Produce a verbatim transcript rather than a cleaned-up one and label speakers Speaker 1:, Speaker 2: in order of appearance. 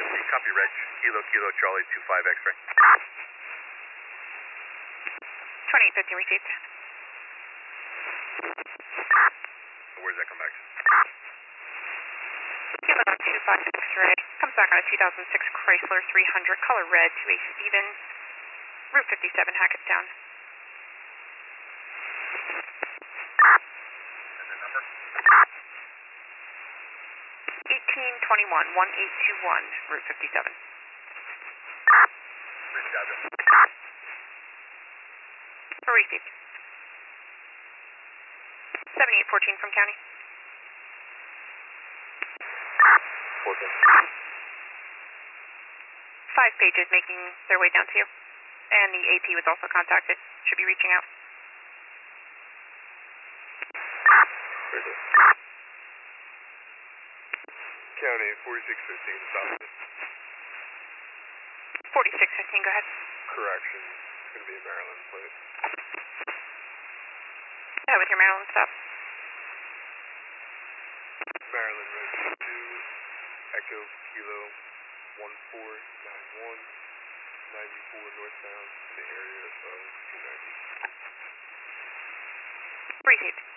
Speaker 1: Copy, Reg. Kilo, Kilo, Charlie, two five X-ray.
Speaker 2: twenty-eight fifty received.
Speaker 1: Where's that come back to?
Speaker 2: Kilo two five X-ray. Comes back on a two thousand six Chrysler three hundred, color red, to a Stevens, Route fifty-seven, Hackettstown.
Speaker 1: And the number?
Speaker 2: eighteen twenty-one, one eight two one, Route fifty-seven.
Speaker 1: Rich address.
Speaker 2: Received. seventy-eight fourteen from county.
Speaker 1: fourteen.
Speaker 2: Five pages making their way down to you. And the A P was also contacted. Should be reaching out.
Speaker 1: County, forty-six fifteen, stop it.
Speaker 2: forty-six fifteen, go ahead.
Speaker 1: Correction. It's going to be a Maryland plate.
Speaker 2: Go ahead with your Maryland stop.
Speaker 1: Maryland Road two, Echo Kilo one four nine one, ninety-four northbound in the area of two ninety.
Speaker 2: Received.